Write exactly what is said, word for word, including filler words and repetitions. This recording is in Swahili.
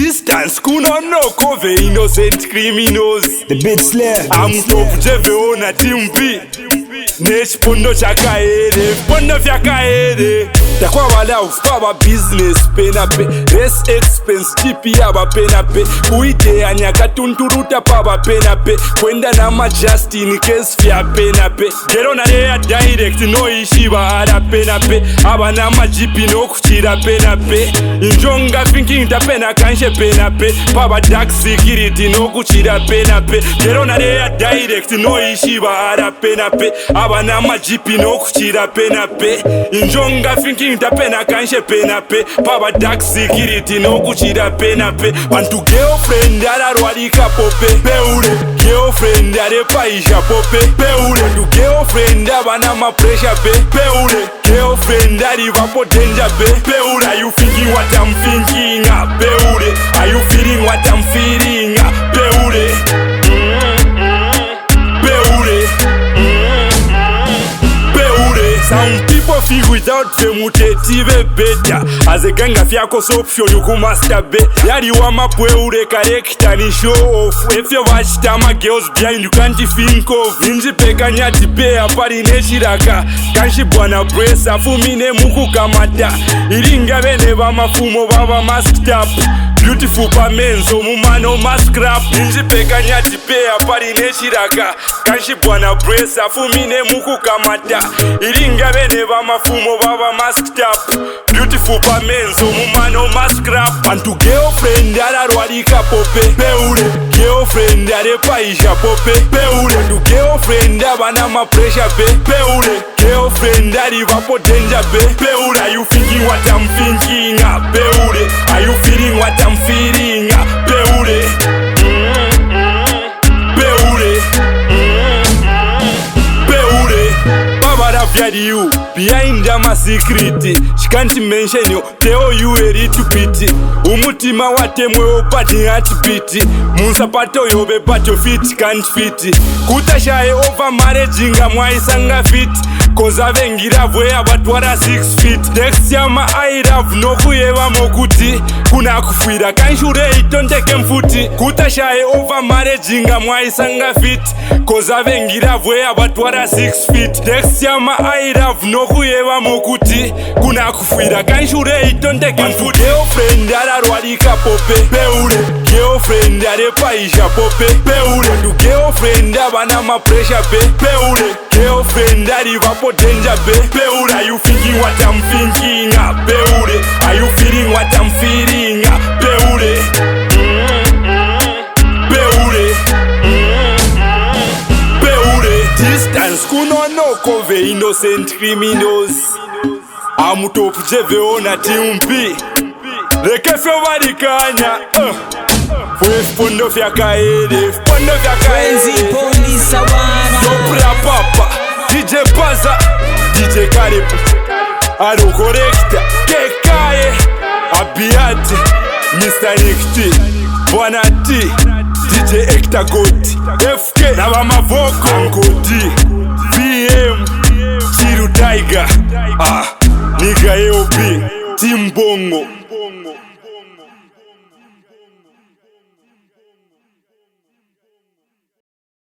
Distance kuno no cover innocent criminals. The bit slayer. I'm top jeve ona team B. Nechipondo chakaere, pondo vyakaere. Takwa wala ufaba business pena pe. Less expense chipi yaba pena pe. Kuite anyaka tunturuta paba pena pe. Kwenda nama just in case fya pena pe. Gero na rea direct no ishiba ara pena pe. Aba nama jipi no kuchira pena pe. Injonga thinking ta pena kanshe pena pe. Paba dark security no kuchira pena pe. Gero na rea direct no ishiba ara pena pe. Aba nama jipi no kuchira pena pe. Injonga thinking ta pena kanshe pena pe. Paba dark security no kuchira pena pe. Bantu girlfriend ara rwadika pope. Peule girlfriend are paisha pope. Peule bantu girlfriend abana ma pressure pe. Peule girlfriend are vapo danger pe. Peule are you thinking what I'm thinking? Peule are you feeling what I'm feeling? Peule Some people feel without them utetive better. As a gang of yakos option you come masturbate. Yari wama pweure character ni show off. If you watch tama girls behind you can't think of. Inji peka nyati pe apari neshiraka. Kanshi bwana presa fumine muku kamata. Iringa bene bama fumo baba masked up. Beautiful pa men so mumano maskrap. Inji peka nyati pe apari neshiraka. Kanshi bwana presa fumine muku kamata. Iringa bene bama fumo baba masked up. Beautiful pa men so mumano maskrap. Bantu girlfriend ara rwadika pope. Peule girlfriend are paisha pope. Peule bantu girlfriend abana ma pressure pe. Peule girlfriend are vapo danger pe. Peule are you thinking what I'm thinking? Peule are you feeling what I'm feeling? Peule Peule you behind my secret. She can't mention you. Tell you a little bit. Umutima watemwe opati at beat. Munsapato yobe but your feet can't fit. Kutashaye over marriage inga mwaisanga fit. Cause avengira vwe abatwara six feet. Next yama I love no kuyewa mokuti. Kuna kufuira kanshure itonteke mfuti. Kutashaye over marriage inga mwaisanga fit. Cause avengira vwe abatwara six feet. Next yama I love no kuyewa mokuti. Kuna kufuira kanshure itonteke mfuti. Girlfriend ara rwadika pope. Peule girlfriend are paisha pope. Peule bantu girlfriend abana ma pressure pe. Peule girlfriend are vapo danger pe. Peule are you thinking what I'm thinking? Peule are you feeling what I'm feeling? Peule Peule Peule Distance kuno no cover innocent criminals. I'm top jeve ona team B. Leke fyo varikanya Fwef pondo fya kaede Pondo fya kaede Sopra papa D J Baza D J Karibu Aro Korekta Kekaye Abiati Mister Nikti Bwana T D J Ekta Goti F K Naba Mavoko Uncle D V M Chiru Tiger Ah Nigga A O B Team Bongo